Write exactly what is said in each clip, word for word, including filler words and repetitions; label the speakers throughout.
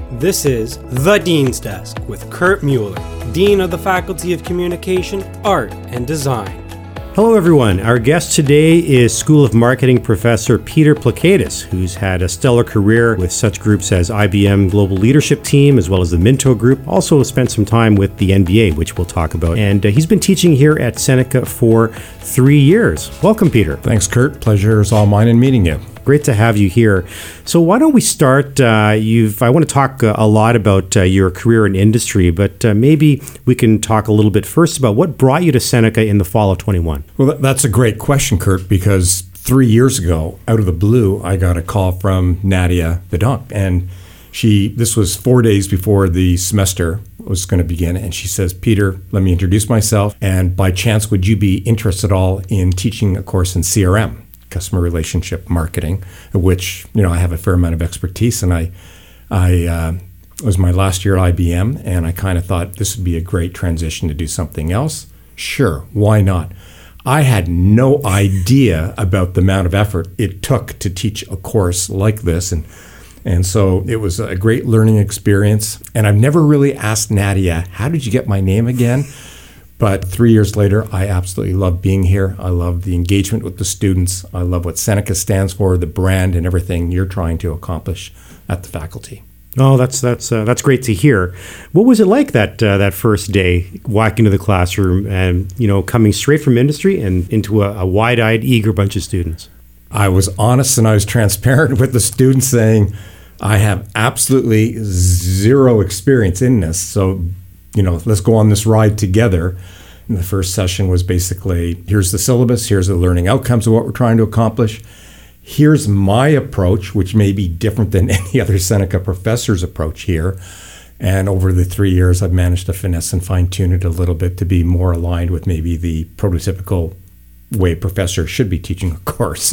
Speaker 1: This is The Dean's Desk with Kurt Mueller, Dean of the Faculty of Communication, Art, and Design.
Speaker 2: Hello everyone. Our guest today is School of Marketing professor Peter Plakaitis, who's had a stellar career with such groups as I B M Global Leadership Team, as well as the Minto Group. Also spent some time with the N B A, which we'll talk about. And uh, he's been teaching here at Seneca for three years. Welcome, Peter.
Speaker 3: Thanks, Kurt. Pleasure is all mine in meeting you.
Speaker 2: Great to have you here. So why don't we start? Uh, you've I want to talk uh, a lot about uh, your career in industry, but uh, maybe we can talk a little bit first about what brought you to Seneca in the fall of twenty-one.
Speaker 3: Well, that's a great question, Kurt, because three years ago, out of the blue, I got a call from Nadia Vedant, and she. This was four days before the semester was going to begin, and she says, "Peter, let me introduce myself, and by chance, would you be interested at all in teaching a course in C R M?" Customer relationship marketing, which, you know, I have a fair amount of expertise, and I, I uh, it was my last year at I B M, and I kind of thought this would be a great transition to do something else. Sure, why not? I had no idea about the amount of effort it took to teach a course like this, and and so it was a great learning experience. And I've never really asked Nadia, how did you get my name again? But three years later, I absolutely love being here. I love the engagement with the students. I love what Seneca stands for, the brand, and everything you're trying to accomplish at the faculty.
Speaker 2: Oh, that's that's uh, that's great to hear. What was it like that uh, that first day, walking into the classroom and, you know, coming straight from industry and into a, a wide-eyed, eager bunch of students?
Speaker 3: I was honest and I was transparent with the students, saying I have absolutely zero experience in this. So, you know, let's go on this ride together. And the first session was basically, here's the syllabus, here's the learning outcomes of what we're trying to accomplish. Here's my approach, which may be different than any other Seneca professor's approach here. And over the three years, I've managed to finesse and fine tune it a little bit to be more aligned with maybe the prototypical way a professor should be teaching a course.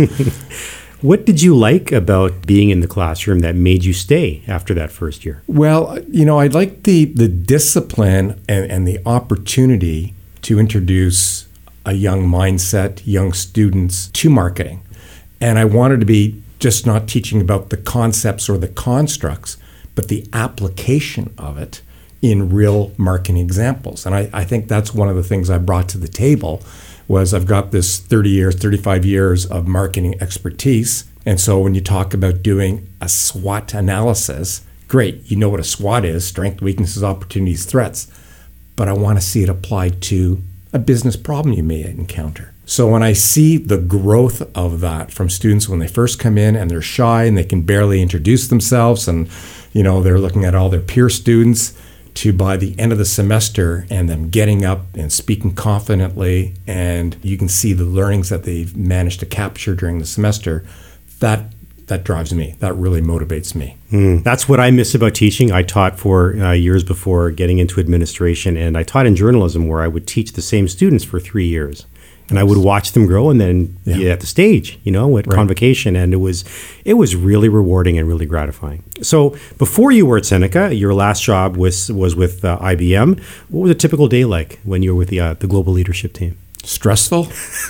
Speaker 2: What did you like about being in the classroom that made you stay after that first year?
Speaker 3: Well, you know, I liked the, the discipline and, and the opportunity to introduce a young mindset, young students to marketing. And I wanted to be just not teaching about the concepts or the constructs, but the application of it in real marketing examples. And I, I think that's one of the things I brought to the table was I've got this thirty years, thirty-five years of marketing expertise. And so when you talk about doing a SWOT analysis, great, you know what a SWOT is, strengths, weaknesses, opportunities, threats. But I want to see it applied to a business problem you may encounter. So when I see the growth of that from students when they first come in and they're shy and they can barely introduce themselves and, you know, they're looking at all their peer students, to by the end of the semester and them getting up and speaking confidently, and you can see the learnings that they've managed to capture during the semester, that that drives me. That really motivates me.
Speaker 2: Mm, that's what I miss about teaching. I taught for uh, years before getting into administration, and I taught in journalism where I would teach the same students for three years. And I would watch them grow, and then yeah. be at the stage, you know, at right. convocation, and it was it was really rewarding and really gratifying. So before you were at Seneca, your last job was was with uh, I B M. What was a typical day like when you were with the uh, the global leadership team?
Speaker 3: Stressful.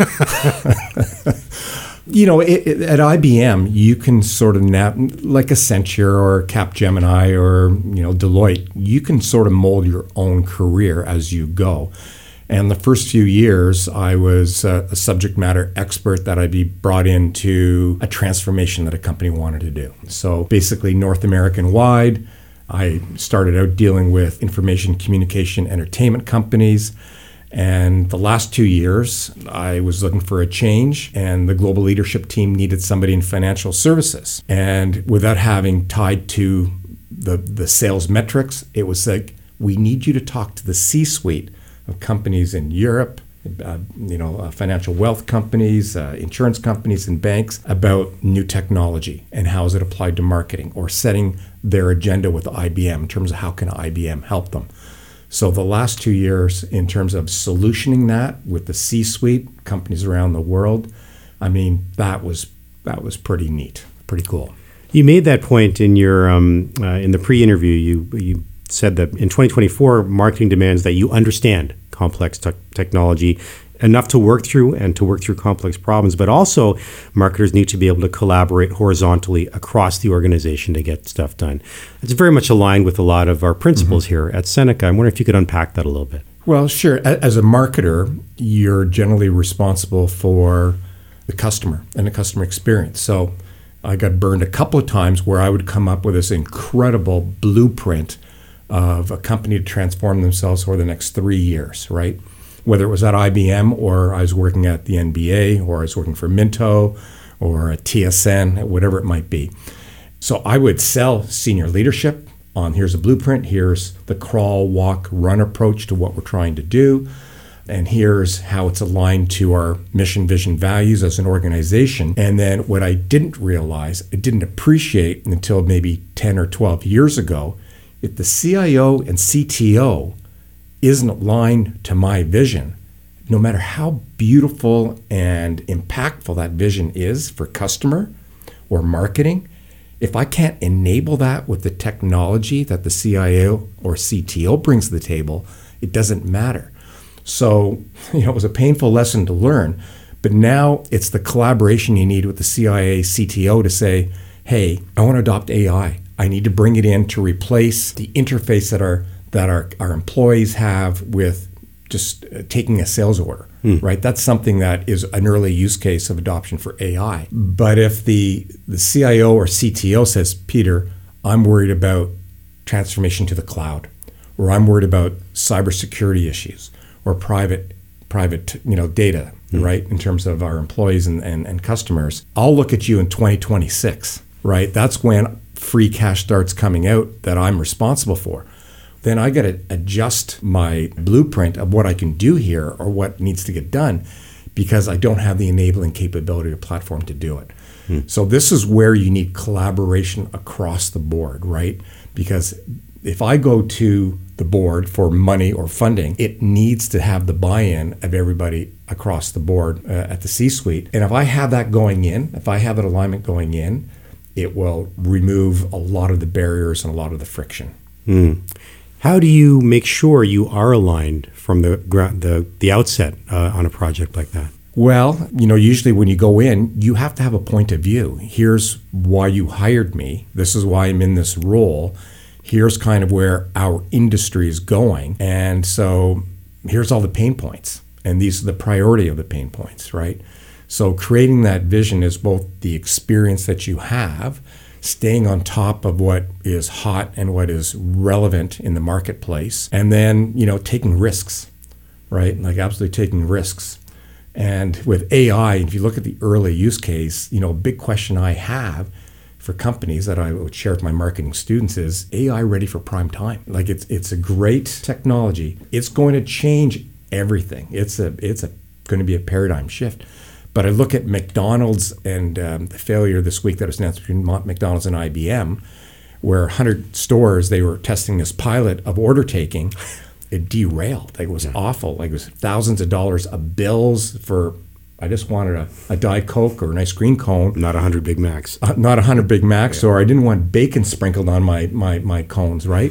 Speaker 3: You know, it, it, at I B M, you can sort of nap like Accenture or Capgemini or, you know, Deloitte. You can sort of mold your own career as you go. And the first few years, I was a, a subject matter expert that I'd be brought into a transformation that a company wanted to do. So basically, North American wide, I started out dealing with information, communication, entertainment companies. And the last two years, I was looking for a change, and the global leadership team needed somebody in financial services. And without having tied to the, the sales metrics, it was like, we need you to talk to the C-suite of companies in Europe, uh, you know, uh, financial wealth companies, uh, insurance companies, and banks about new technology and how is it applied to marketing, or setting their agenda with I B M in terms of how can I B M help them. So the last two years, in terms of solutioning that with the C-suite companies around the world, I mean, that was that was pretty neat, pretty cool.
Speaker 2: You made that point in your um, uh, in the pre-interview. You you. said that in twenty twenty-four, marketing demands that you understand complex te- technology enough to work through and to work through complex problems, but also marketers need to be able to collaborate horizontally across the organization to get stuff done. It's very much aligned with a lot of our principles mm-hmm. here at Seneca. I'm wondering if you could unpack that a little bit.
Speaker 3: Well, sure. As a marketer, you're generally responsible for the customer and the customer experience. So I got burned a couple of times where I would come up with this incredible blueprint of a company to transform themselves over the next three years, right? Whether it was at I B M or I was working at the N B A or I was working for Minto or at T S N, whatever it might be. So I would sell senior leadership on here's a blueprint, here's the crawl, walk, run approach to what we're trying to do, and here's how it's aligned to our mission, vision, values as an organization. And then what I didn't realize, I didn't appreciate until maybe ten or twelve years ago, if the C I O and C T O isn't aligned to my vision, no matter how beautiful and impactful that vision is for customer or marketing, if I can't enable that with the technology that the C I O or C T O brings to the table, it doesn't matter. So, you know, it was a painful lesson to learn, but now it's the collaboration you need with the C I A, C T O to say, hey, I want to adopt A I. I need to bring it in to replace the interface that our that our, our employees have with just uh, taking a sales order, mm. right? That's something that is an early use case of adoption for A I. But if the, the C I O or C T O says, Peter, I'm worried about transformation to the cloud, or I'm worried about cybersecurity issues, or private private you know data, mm. right, in terms of our employees and, and, and customers, I'll look at you in twenty twenty-six, right? That's when free cash starts coming out that I'm responsible for. Then I got to adjust my blueprint of what I can do here or what needs to get done because I don't have the enabling capability or platform to do it. Hmm. So this is where you need collaboration across the board, right? Because if I go to the board for money or funding, it needs to have the buy-in of everybody across the board uh, at the C-suite. And if I have that going in, if I have that alignment going in, it will remove a lot of the barriers and a lot of the friction.
Speaker 2: Hmm. How do you make sure you are aligned from the the, the outset uh, on a project like that?
Speaker 3: Well, you know, usually when you go in, you have to have a point of view. Here's why you hired me. This is why I'm in this role. Here's kind of where our industry is going. And so here's all the pain points. And these are the priority of the pain points, right? So creating that vision is both the experience that you have, staying on top of what is hot and what is relevant in the marketplace, and then, you know, taking risks, right? Like absolutely taking risks. And with A I, if you look at the early use case, you know, a big question I have for companies that I would share with my marketing students is A I ready for prime time? Like it's it's a great technology. It's going to change everything. It's a it's a going to be a paradigm shift. But I look at McDonald's and um, the failure this week that was announced between McDonald's and I B M, where one hundred stores, they were testing this pilot of order taking. It derailed. Like it was yeah. awful. Like it was thousands of dollars of bills for, I just wanted a, a Diet Coke or an ice cream cone.
Speaker 2: Not one hundred Big Macs.
Speaker 3: Uh, not one hundred Big Macs, yeah. or I didn't want bacon sprinkled on my, my, my cones, right?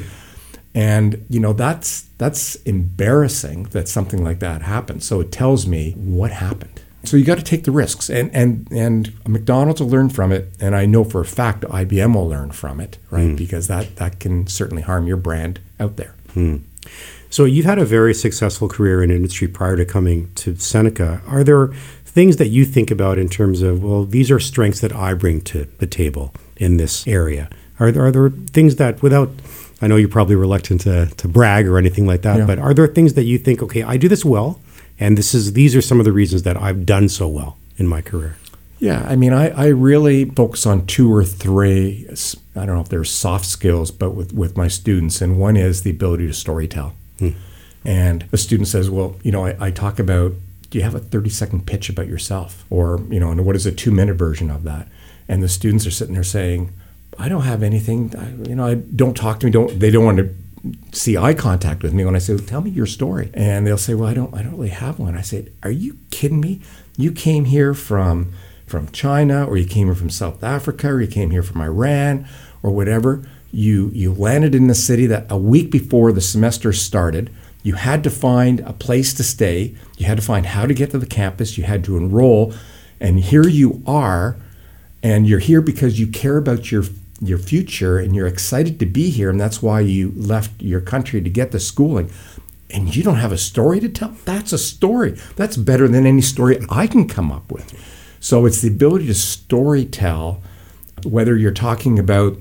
Speaker 3: And, you know, that's that's embarrassing that something like that happened. So it tells me what happened. So you got to take the risks, and and and McDonald's will learn from it, and I know for a fact I B M will learn from it, right? Mm. Because that that can certainly harm your brand out there.
Speaker 2: Mm. So you've had a very successful career in industry prior to coming to Seneca. Are there things that you think about in terms of, well, these are strengths that I bring to the table in this area? Are there, are there things that, without, I know you're probably reluctant to, to brag or anything like that, yeah. but are there things that you think, okay, I do this well, and this is these are some of the reasons that I've done so well in my career?
Speaker 3: Yeah, I mean, I, I really focus on two or three, I don't know if they're soft skills, but with, with my students, and one is the ability to storytell. Hmm. And the student says, well, you know, I, I talk about, do you have a thirty-second pitch about yourself? Or, you know, and what is a two-minute version of that? And the students are sitting there saying, I don't have anything, I, you know, I, don't talk to me, don't they don't want to see eye contact with me when I say, well, tell me your story. And they'll say, well, I don't I don't really have one. I say, are you kidding me? You came here from from China, or you came here from South Africa, or you came here from Iran, or whatever. You you landed in the city that a week before the semester started. You had to find a place to stay. You had to find how to get to the campus. You had to enroll. And here you are, and you're here because you care about your your future and you're excited to be here, and that's why you left your country to get the schooling. And you don't have a story to tell? That's a story. That's better than any story I can come up with. So it's the ability to story tell, whether you're talking about,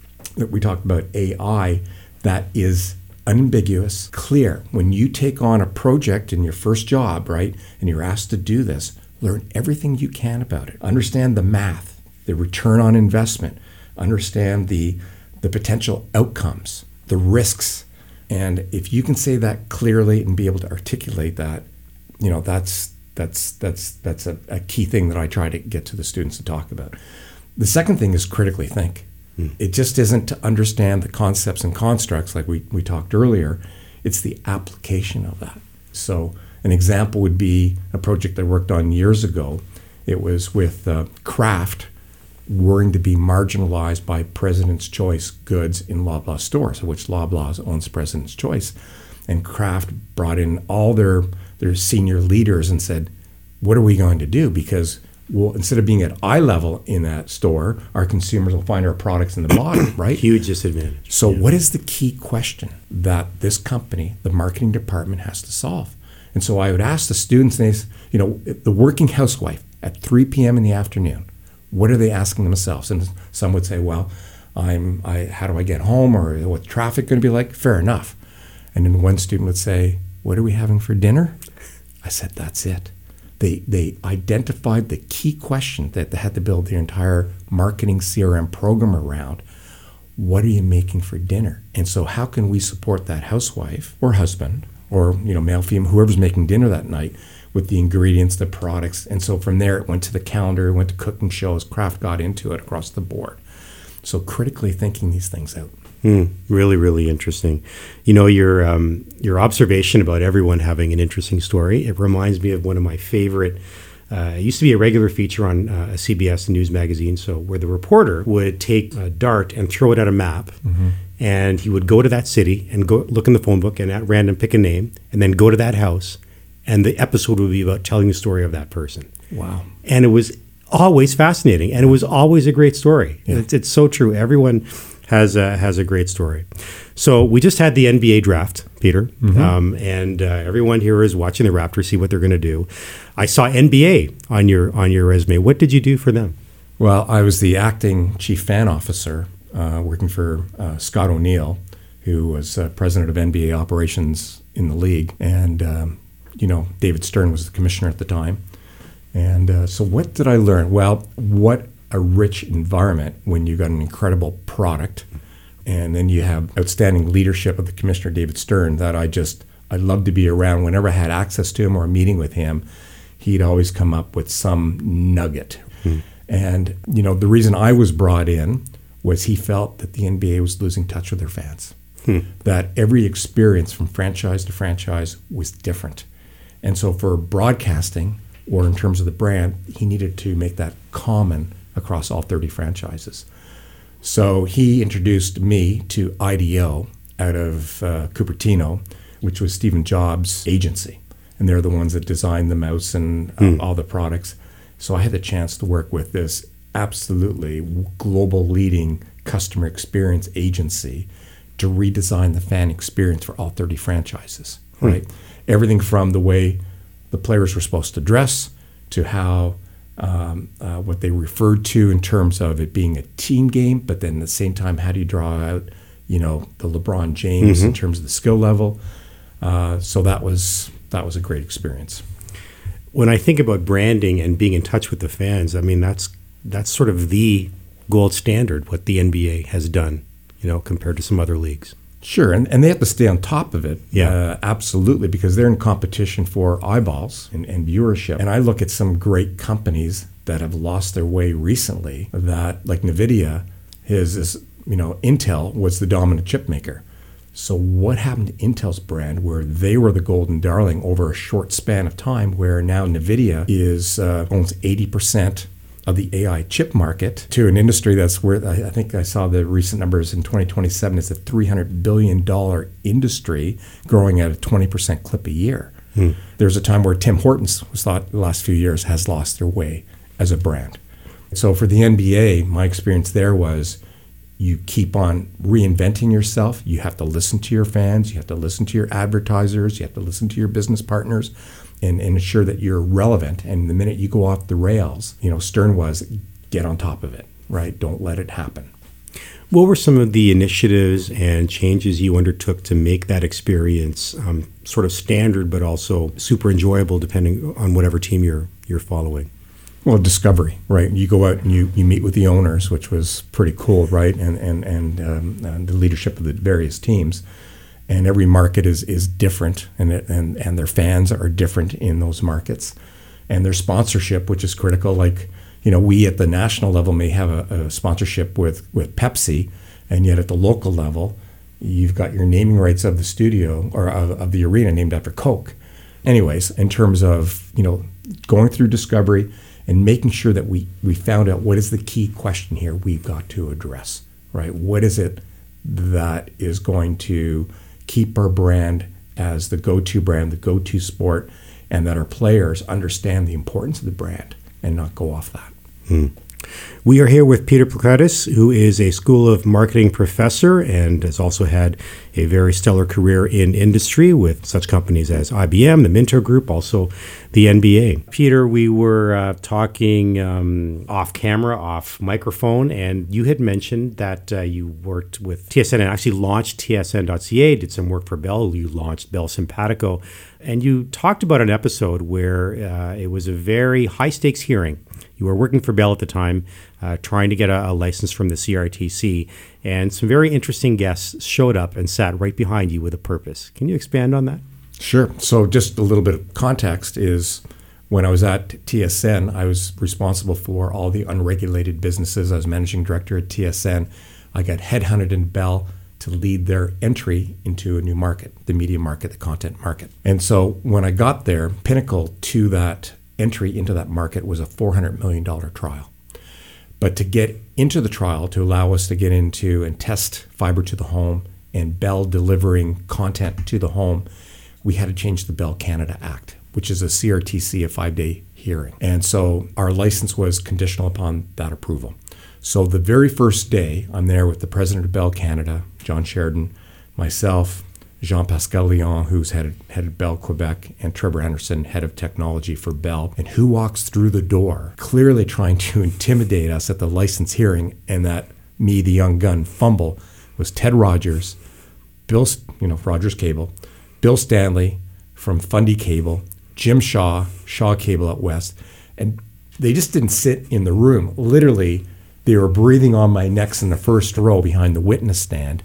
Speaker 3: we talked about A I, that is unambiguous, clear. When you take on a project in your first job, right, and you're asked to do this, learn everything you can about it. Understand the math, the return on investment. Understand the the potential outcomes, the risks. And if you can say that clearly and be able to articulate that, you know, that's that's that's that's a, a key thing that I try to get to the students to talk about. The second thing is critically think. Hmm. It just isn't to understand the concepts and constructs like we, we talked earlier. It's the application of that. So an example would be a project I worked on years ago. It was with uh, Kraft, worrying to be marginalized by President's Choice goods in Loblaw stores, of which Loblaw owns President's Choice. And Kraft brought in all their, their senior leaders and said, what are we going to do? Because well, instead of being at eye level in that store, our consumers will find our products in the bottom, right?
Speaker 2: Huge disadvantage.
Speaker 3: So yeah. What is the key question that this company, the marketing department, has to solve? And so I would ask the students, they, you know, the working housewife at three p.m. in the afternoon, what are they asking themselves? And some would say, well, I'm, I, how do I get home, or what's traffic going to be like? Fair enough. And then one student would say, what are we having for dinner? I said, that's it. They they identified the key question that they had to build their entire marketing C R M program around. What are you making for dinner? And so how can we support that housewife or husband or, you know, male, female, whoever's making dinner that night, with the ingredients, the products. And so from there, it went to the calendar, it went to cooking shows. Kraft got into it across the board. So critically thinking these things out.
Speaker 2: Mm, really, really interesting. You know, your um, your observation about everyone having an interesting story, it reminds me of one of my favorite, uh, it used to be a regular feature on uh, a C B S News magazine, so where the reporter would take a dart and throw it at a map, mm-hmm. and he would go to that city and go look in the phone book and at random pick a name, and then go to that house, and the episode would be about telling the story of that person.
Speaker 3: Wow.
Speaker 2: And it was always fascinating, and it was always a great story. Yeah. It's, it's so true. Everyone has a, has a great story. So we just had the N B A draft, Peter, mm-hmm. um, and uh, everyone here is watching the Raptors, see what they're going to do. I saw N B A on your on your resume. What did you do for them?
Speaker 3: Well, I was the acting chief fan officer uh, working for uh, Scott O'Neill, who was uh, president of N B A operations in the league. And, um, you know, David Stern was the commissioner at the time. And uh, so what did I learn? Well, what a rich environment when you got an incredible product, and then you have outstanding leadership of the commissioner, David Stern, that I just, I loved to be around. Whenever I had access to him or a meeting with him, he'd always come up with some nugget. Hmm. And, you know, the reason I was brought in was he felt that the N B A was losing touch with their fans, hmm. that every experience from franchise to franchise was different. And so for broadcasting, or in terms of the brand, he needed to make that common across all thirty franchises. So he introduced me to I D O out of uh, Cupertino, which was Stephen Jobs' agency. And they're the ones that designed the mouse and uh, mm. all the products. So I had the chance to work with this absolutely global leading customer experience agency to redesign the fan experience for all thirty franchises, mm. right? Everything from the way the players were supposed to dress to how Um, uh, what they referred to in terms of it being a team game, but then at the same time, how do you draw out, you know, the LeBron James mm-hmm. in terms of the skill level? Uh, so that was that was a great experience.
Speaker 2: When I think about branding and being in touch with the fans, I mean that's that's sort of the gold standard. What the N B A has done, you know, compared to some other leagues.
Speaker 3: Sure, and, and they have to stay on top of it,
Speaker 2: yeah,
Speaker 3: uh, absolutely, because they're in competition for eyeballs and, and viewership. And I look at some great companies that have lost their way recently. That, like NVIDIA, his is, you know, Intel was the dominant chip maker. So what happened to Intel's brand, where they were the golden darling over a short span of time, where now NVIDIA is uh, owns eighty percent of the A I chip market to an industry that's worth, I, I think I saw the recent numbers in twenty twenty-seven, it's a three hundred billion dollars industry growing at a twenty percent clip a year. Hmm. There's a time where Tim Hortons was thought the last few years has lost their way as a brand. So for the N B A, my experience there was you keep on reinventing yourself. You have to listen to your fans. You have to listen to your advertisers. You have to listen to your business partners and, and ensure that you're relevant. And the minute you go off the rails, you know, Stern was get on top of it, right? Don't let it happen.
Speaker 2: What were some of the initiatives and changes you undertook to make that experience um, sort of standard, but also super enjoyable, depending on whatever team you're you're following?
Speaker 3: Well, discovery, right? You go out and you, you meet with the owners, which was pretty cool, right? And and and, um, and the leadership of the various teams, and every market is is different, and it, and and their fans are different in those markets, and their sponsorship, which is critical. Like, you know, we at the national level may have a, a sponsorship with with Pepsi, and yet at the local level, you've got your naming rights of the studio or of, of the arena named after Coke. Anyways, in terms of, you know, going through discovery and making sure that we, we found out what is the key question here we've got to address, right? What is it that is going to keep our brand as the go-to brand, the go-to sport, and that our players understand the importance of the brand and not go off that.
Speaker 2: Hmm. We are here with Peter Plakatis, who is a School of Marketing professor and has also had a very stellar career in industry with such companies as I B M, the Minto Group, also the N B A. Peter, we were uh, talking um, off camera, off microphone, and you had mentioned that uh, you worked with T S N and actually launched T S N dot C A, did some work for Bell. You launched Bell Simpatico, and you talked about an episode where uh, it was a very high-stakes hearing. You were working for Bell at the time, uh, trying to get a, a license from the C R T C, and some very interesting guests showed up and sat right behind you with a purpose. Can you expand on that?
Speaker 3: Sure. So just a little bit of context is when I was at T S N, I was responsible for all the unregulated businesses. I was managing director at T S N. I got headhunted in Bell to lead their entry into a new market, the media market, the content market. And so when I got there, pinnacle to that entry into that market was a four hundred million dollars trial. But to get into the trial, to allow us to get into and test fiber to the home and Bell delivering content to the home, we had to change the Bell Canada Act, which is a C R T C, a five-day hearing. And so our license was conditional upon that approval. So the very first day, I'm there with the president of Bell Canada, John Sheridan, myself, Jean-Pascal Lyon, who's head of, head of Bell Quebec, and Trevor Anderson, head of technology for Bell. And who walks through the door, clearly trying to intimidate us at the license hearing, and that me, the young gun, fumble, was Ted Rogers, Bill, you know, Rogers Cable, Bill Stanley from Fundy Cable, Jim Shaw, Shaw Cable out west. And they just didn't sit in the room. Literally, they were breathing on my necks in the first row behind the witness stand.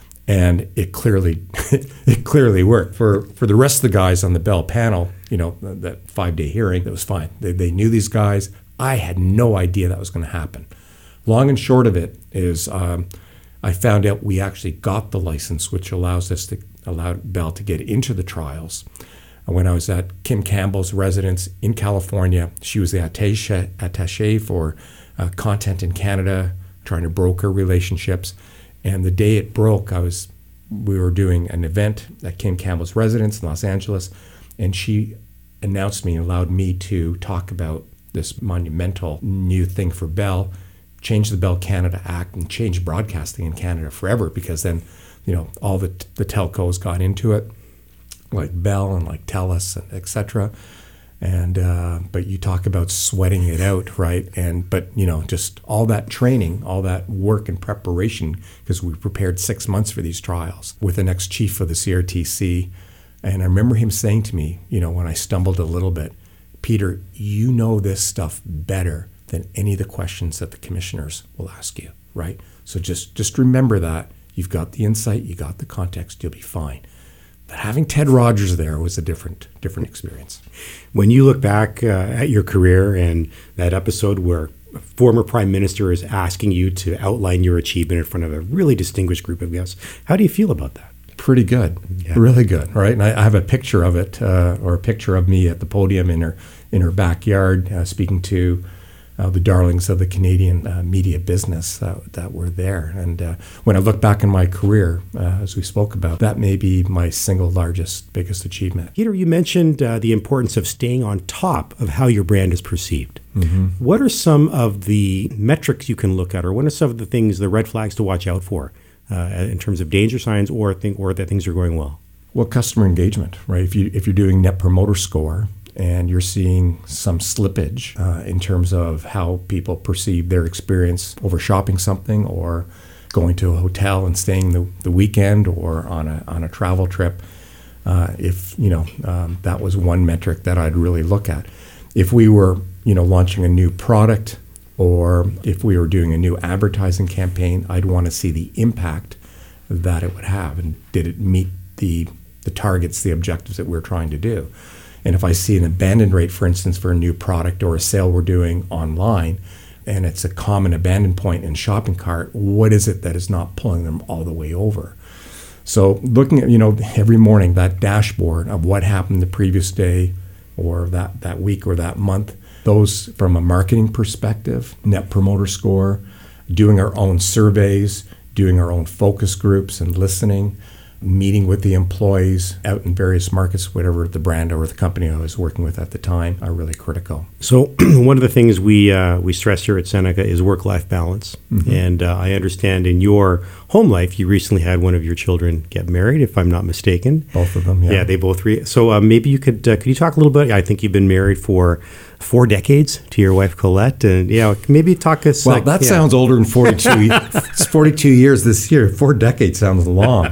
Speaker 3: And it clearly, it clearly worked for for the rest of the guys on the Bell panel. You know, that five-day hearing, that was fine. They they knew these guys. I had no idea that was going to happen. Long and short of it is, um, I found out we actually got the license, which allows us to allow Bell to get into the trials. When I was at Kim Campbell's residence in California, she was the attaché attaché for uh, content in Canada, trying to broker relationships. And the day it broke, I was, we were doing an event at Kim Campbell's residence in Los Angeles, and she announced me and allowed me to talk about this monumental new thing for Bell, change the Bell Canada Act, and change broadcasting in Canada forever, because then, you know, all the the telcos got into it, like Bell and like TELUS, and et cetera. And uh, but you talk about sweating it out, right? And but you know, just all that training, all that work and preparation, because we prepared six months for these trials with the next chief of the C R T C. And I remember him saying to me, you know, when I stumbled a little bit, Peter, you know this stuff better than any of the questions that the commissioners will ask you, right? So just just remember that. You've got the insight, you got the context, you'll be fine. But having Ted Rogers there was a different different experience.
Speaker 2: When you look back uh, at your career and that episode where a former prime minister is asking you to outline your achievement in front of a really distinguished group of guests, how do you feel about that?
Speaker 3: Pretty good, yeah. Really good, right? And I, I have a picture of it, uh, or a picture of me at the podium in her in her backyard, uh, speaking to uh, the darlings of the Canadian uh, media business uh, that were there. And uh, when I look back in my career, uh, as we spoke about, that may be my single largest, biggest achievement.
Speaker 2: Peter, you mentioned uh, the importance of staying on top of how your brand is perceived. Mm-hmm. What are some of the metrics you can look at, or what are some of the things, the red flags to watch out for uh, in terms of danger signs or, think, or that things are going well?
Speaker 3: Well, customer engagement, right? If you if you're doing Net Promoter Score and you're seeing some slippage uh, in terms of how people perceive their experience over shopping something or going to a hotel and staying the, the weekend or on a on a travel trip, uh, if you know um, that was one metric that I'd really look at. If we were you know launching a new product or if we were doing a new advertising campaign, I'd want to see the impact that it would have, and did it meet the the targets, the objectives that we're trying to do. And if I see an abandon rate, for instance, for a new product or a sale we're doing online, and it's a common abandon point in shopping cart, what is it that is not pulling them all the way over? So looking at, you know, every morning, that dashboard of what happened the previous day or that, that week or that month, those from a marketing perspective, Net Promoter Score, doing our own surveys, doing our own focus groups and listening, meeting with the employees out in various markets, whatever the brand or the company I was working with at the time, are really critical.
Speaker 2: So one of the things we uh, we stress here at Seneca is work-life balance. Mm-hmm. And uh, I understand in your home life, you recently had one of your children get married, if I'm not mistaken.
Speaker 3: Both of them, yeah.
Speaker 2: Yeah, they both. Re- so uh, maybe you could uh, could you talk a little bit? I think you've been married for four decades to your wife Colette, and yeah, maybe talk us.
Speaker 3: Well,
Speaker 2: like,
Speaker 3: that
Speaker 2: yeah.
Speaker 3: sounds older than forty-two. It's forty-two years this year. Four decades sounds long.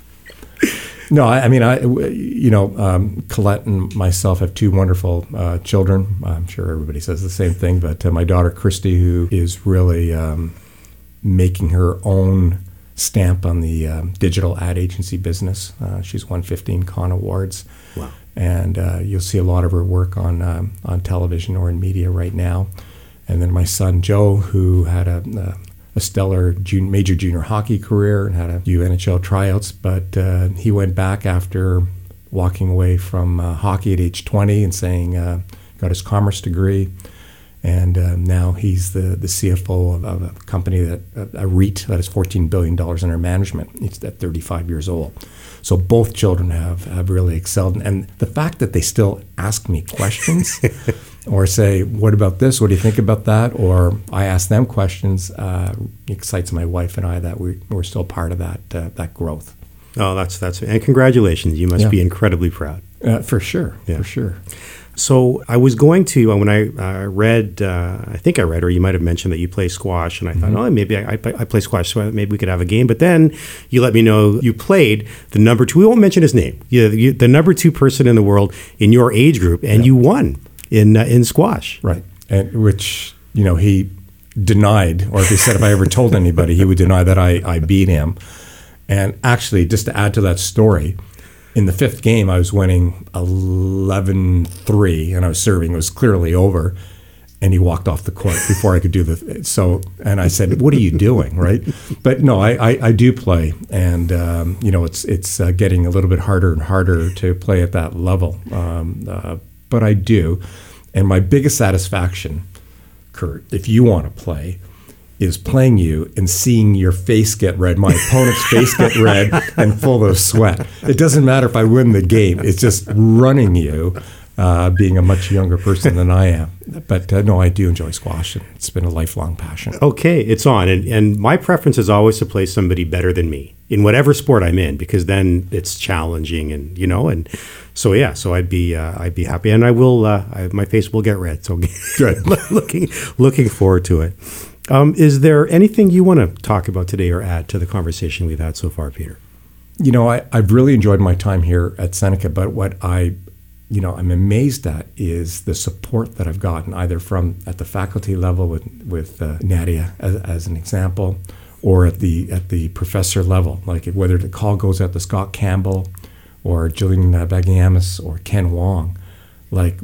Speaker 3: No, I, I mean, I, you know, um, Colette and myself have two wonderful uh, children. I'm sure everybody says the same thing, but uh, my daughter Christy, who is really um, making her own stamp on the um, digital ad agency business. Uh, she's won fifteen Cannes Awards.
Speaker 2: Wow.
Speaker 3: And uh, you'll see a lot of her work on um, on television or in media right now. And then my son Joe, who had a, a a stellar jun- major junior hockey career and had a few N H L tryouts, but uh, he went back after walking away from uh, hockey at age twenty and saying, uh, got his commerce degree, and uh, now he's the, the C F O of, of a company, that a, a REIT that has fourteen billion dollars under management. He's at thirty-five years old. So both children have, have really excelled. And the fact that they still ask me questions or say, what about this? What do you think about that? Or I ask them questions, uh, excites my wife and I that we, we're still part of that uh, that growth.
Speaker 2: Oh, that's, that's, and congratulations. You must yeah. be incredibly proud.
Speaker 3: Uh, for sure,
Speaker 2: yeah.
Speaker 3: for sure.
Speaker 2: So I was going to, when I uh, read, uh, I think I read, or you might have mentioned that you play squash, and I mm-hmm. thought, oh, maybe I, I, I play squash, so maybe we could have a game. But then you let me know you played the number two, we won't mention his name, you, you, the number two person in the world in your age group, and yeah. you won in uh, in squash.
Speaker 3: Right, and which, you know, he denied, or if he said if I ever told anybody, he would deny that I, I beat him. And actually, just to add to that story, in the fifth game, I was winning eleven three, and I was serving. It was clearly over, and he walked off the court before I could do the. So, and I said, "What are you doing?" Right? But no, I, I, I do play, and um, you know, it's it's uh, getting a little bit harder and harder to play at that level. Um, uh, but I do, and my biggest satisfaction, Kurt, if you want to play, is playing you and seeing your face get red, my opponent's face get red and full of sweat. It doesn't matter if I win the game. It's just running you, uh, being a much younger person than I am. But uh, no, I do enjoy squash, and it's been a lifelong passion.
Speaker 2: Okay, it's on. And, and my preference is always to play somebody better than me in whatever sport I'm in, because then it's challenging, and, you know, and so, yeah, so I'd be uh, I'd be happy. And I will, uh, I, my face will get red. So good. looking, looking forward to it. Um, is there anything you want to talk about today or add to the conversation we've had so far, Peter?
Speaker 3: You know, I, I've really enjoyed my time here at Seneca, but what I, you know, I'm amazed at is the support that I've gotten, either from at the faculty level with with uh, Nadia as, as an example, or at the at the professor level, like whether the call goes out to Scott Campbell or Jillian Bagiamis or Ken Wong, like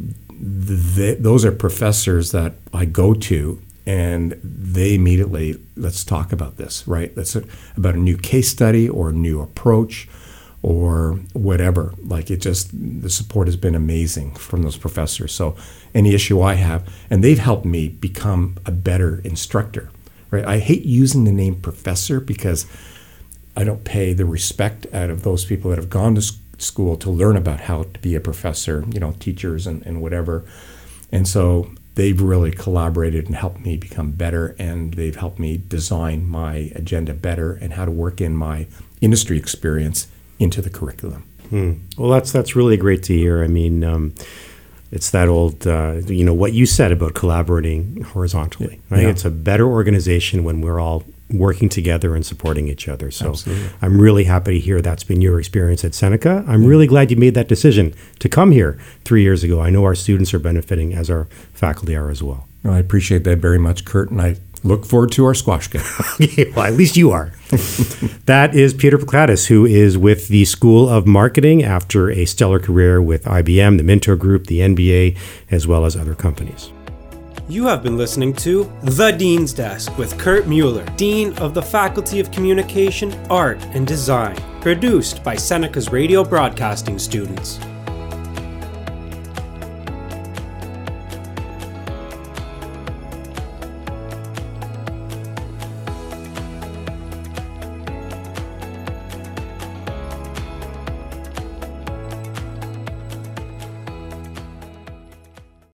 Speaker 3: the, those are professors that I go to. And they immediately, let's talk about this, right? That's a, about a new case study or a new approach or whatever. Like it just, the support has been amazing from those professors. So any issue I have, and they've helped me become a better instructor, right? I hate using the name professor because I don't pay the respect out of those people that have gone to school to learn about how to be a professor, you know, teachers and, and whatever. And so they've really collaborated and helped me become better, and they've helped me design my agenda better and how to work in my industry experience into the curriculum.
Speaker 2: Hmm. Well, that's that's really great to hear. I mean, um, it's that old, uh, you know, what you said about collaborating horizontally. Right?
Speaker 3: Yeah.
Speaker 2: It's a better organization when we're all working together and supporting each other. So
Speaker 3: Absolutely.
Speaker 2: I'm really happy to hear that's been your experience at Seneca. I'm really glad you made that decision to come here three years ago. I know our students are benefiting, as our faculty are as well.
Speaker 3: Well, I appreciate that very much, Kurt, and I look forward to our squash game.
Speaker 2: Okay, well, at least you are. That is Peter Plakatis, who is with the School of Marketing after a stellar career with I B M, the Minto Group, the N B A, as well as other companies.
Speaker 1: You have been listening to The Dean's Desk with Kurt Mueller, Dean of the Faculty of Communication, Art, and Design, produced by Seneca's radio broadcasting students.